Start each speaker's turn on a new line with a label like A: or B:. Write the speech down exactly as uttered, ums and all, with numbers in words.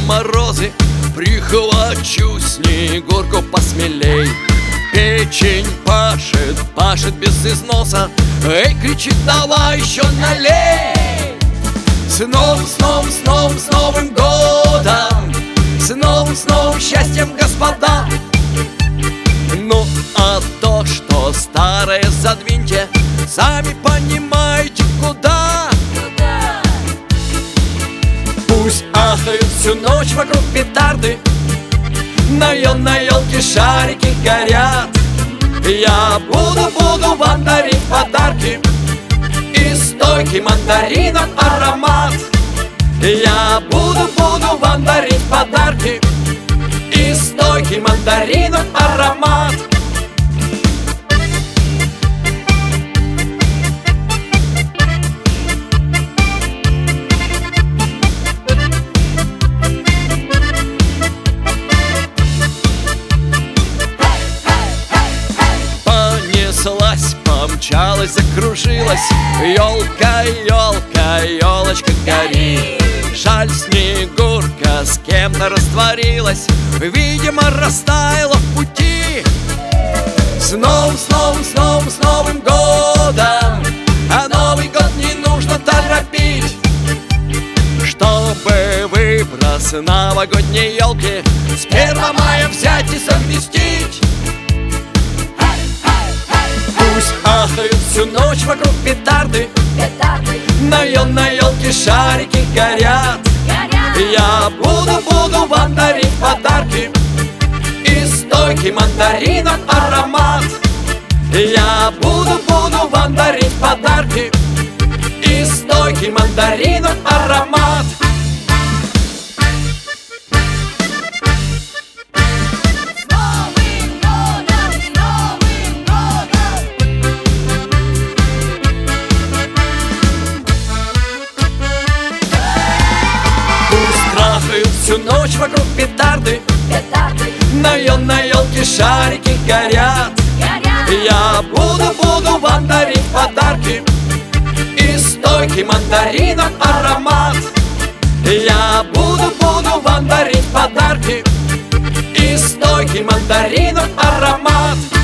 A: морозы, прихвачу Снегурку посмелей. Печень пашет, пашет без износа, эй, кричит, давай еще налей. С новым, с новым, с новым, с Новым годом, с новым, с новым счастьем, господа. Ну, а то, что старое задвиньте, сами понимаете, куда. Пусть ахают всю ночь вокруг петарды, на ел, на елке шарики горят. Я буду, буду вам дарить подарки и стойкий мандаринов аромат. Я буду, буду вам дарить подарки и стойкий мандаринов аромат. Понеслась, помчалась, закружилась, елка, елка, елочка гори. Жаль, Снегурка с кем-то растворилась, видимо, растаяла в пути. С новым, с новым, с новым, с Новым годом, а Новый год не нужно торопить. Чтобы выброс новогодней елки с первого мая взять и совместить. Пусть ахают всю ночь вокруг петарды,
B: петарды.
A: На ел, на елке шарики горят.
B: Горят.
A: Я буду, буду вам дарить подарки и стойкий мандаринов аромат. Я буду, буду вам дарить подарки и стойкий мандаринов аромат.
B: С Новым годом, с Новым годом!
A: Пусть трахают всю ночь вокруг петарды,
B: Петарды.
A: на ел, на елке шарики горят.
B: Горят.
A: Я буду, буду вам дарить подарки и стойкий мандаринов аромат. Я буду, буду вам дарить подарки и стойкий мандаринов аромат.